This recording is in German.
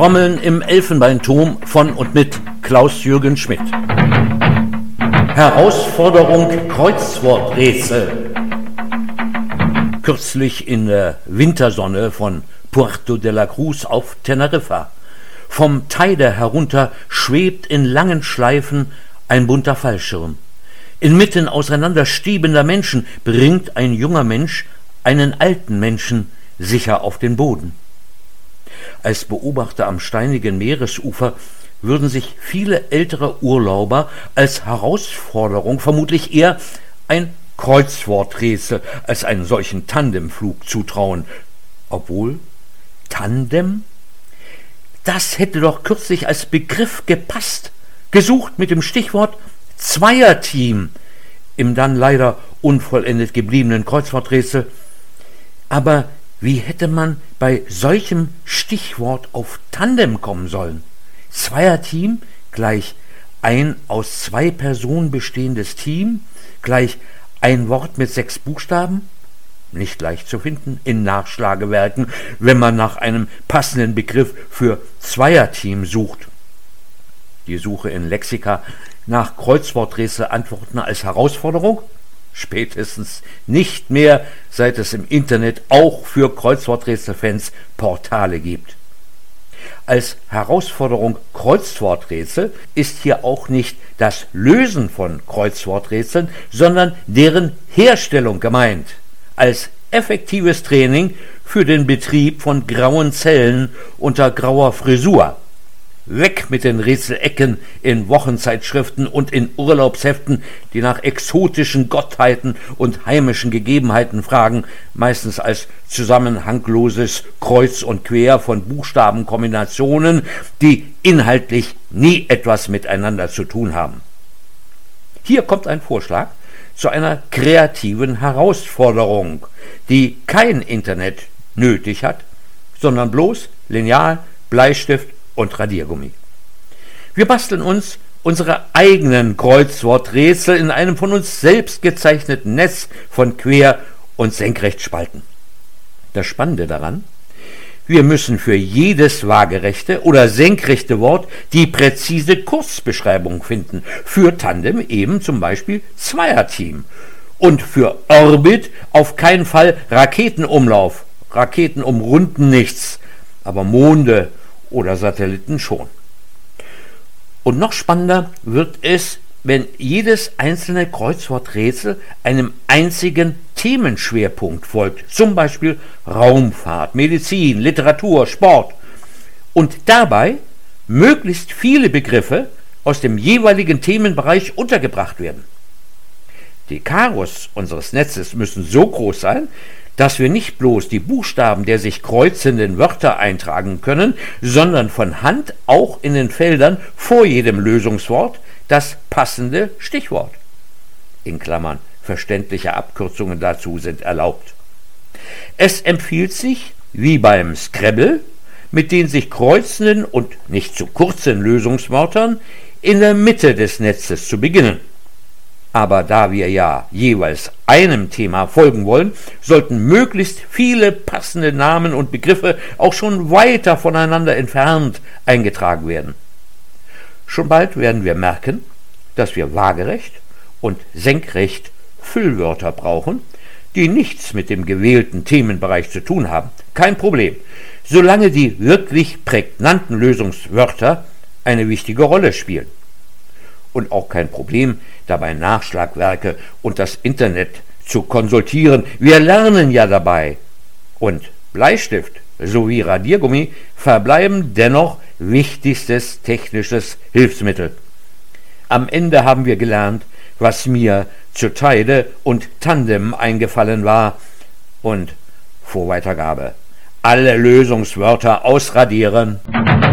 Trommeln im Elfenbeinturm von und mit Klaus-Jürgen Schmidt. Herausforderung Kreuzworträtsel. Kürzlich in der Wintersonne von Puerto de la Cruz auf Teneriffa. Vom Teide herunter schwebt in langen Schleifen ein bunter Fallschirm. Inmitten auseinanderstiebender Menschen bringt ein junger Mensch einen alten Menschen sicher auf den Boden. Als Beobachter am steinigen Meeresufer würden sich viele ältere Urlauber als Herausforderung vermutlich eher ein Kreuzworträtsel als einen solchen Tandemflug zutrauen. Obwohl, Tandem? Das hätte doch kürzlich als Begriff gepasst, gesucht mit dem Stichwort Zweierteam im dann leider unvollendet gebliebenen Kreuzworträtsel. Aber wie hätte man bei solchem Stichwort auf Tandem kommen sollen? Zweierteam gleich ein aus 2 Personen bestehendes Team gleich ein Wort mit 6 Buchstaben? Nicht leicht zu finden in Nachschlagewerken, wenn man nach einem passenden Begriff für Zweierteam sucht. Die Suche in Lexika nach Kreuzworträtselantworten als Herausforderung? Spätestens nicht mehr, seit es im Internet auch für Kreuzworträtselfans Portale gibt. Als Herausforderung Kreuzworträtsel ist hier auch nicht das Lösen von Kreuzworträtseln, sondern deren Herstellung gemeint, als effektives Training für den Betrieb von grauen Zellen unter grauer Frisur. Weg mit den Rätselecken in Wochenzeitschriften und in Urlaubsheften, die nach exotischen Gottheiten und heimischen Gegebenheiten fragen, meistens als zusammenhangloses Kreuz und Quer von Buchstabenkombinationen, die inhaltlich nie etwas miteinander zu tun haben. Hier kommt ein Vorschlag zu einer kreativen Herausforderung, die kein Internet nötig hat, sondern bloß Lineal, Bleistift und Radiergummi. Wir basteln uns unsere eigenen Kreuzworträtsel in einem von uns selbst gezeichneten Netz von Quer- und Senkrechtspalten. Das Spannende daran: Wir müssen für jedes waagerechte oder senkrechte Wort die präzise Kurzbeschreibung finden. Für Tandem eben zum Beispiel Zweierteam. Und für Orbit auf keinen Fall Raketenumlauf. Raketen umrunden nichts, aber Monde oder Satelliten schon. Und noch spannender wird es, wenn jedes einzelne Kreuzworträtsel einem einzigen Themenschwerpunkt folgt, zum Beispiel Raumfahrt, Medizin, Literatur, Sport, und dabei möglichst viele Begriffe aus dem jeweiligen Themenbereich untergebracht werden. Die Karos unseres Netzes müssen so groß sein, dass wir nicht bloß die Buchstaben der sich kreuzenden Wörter eintragen können, sondern von Hand auch in den Feldern vor jedem Lösungswort das passende Stichwort. In Klammern, verständliche Abkürzungen dazu sind erlaubt. Es empfiehlt sich, wie beim Scrabble, mit den sich kreuzenden und nicht zu kurzen Lösungswörtern in der Mitte des Netzes zu beginnen. Aber da wir ja jeweils einem Thema folgen wollen, sollten möglichst viele passende Namen und Begriffe auch schon weiter voneinander entfernt eingetragen werden. Schon bald werden wir merken, dass wir waagerecht und senkrecht Füllwörter brauchen, die nichts mit dem gewählten Themenbereich zu tun haben. Kein Problem, solange die wirklich prägnanten Lösungswörter eine wichtige Rolle spielen. Und auch kein Problem, dabei Nachschlagwerke und das Internet zu konsultieren. Wir lernen ja dabei. Und Bleistift sowie Radiergummi verbleiben dennoch wichtigstes technisches Hilfsmittel. Am Ende haben wir gelernt, was mir zu Teide und Tandem eingefallen war. Und vor Weitergabe: alle Lösungswörter ausradieren.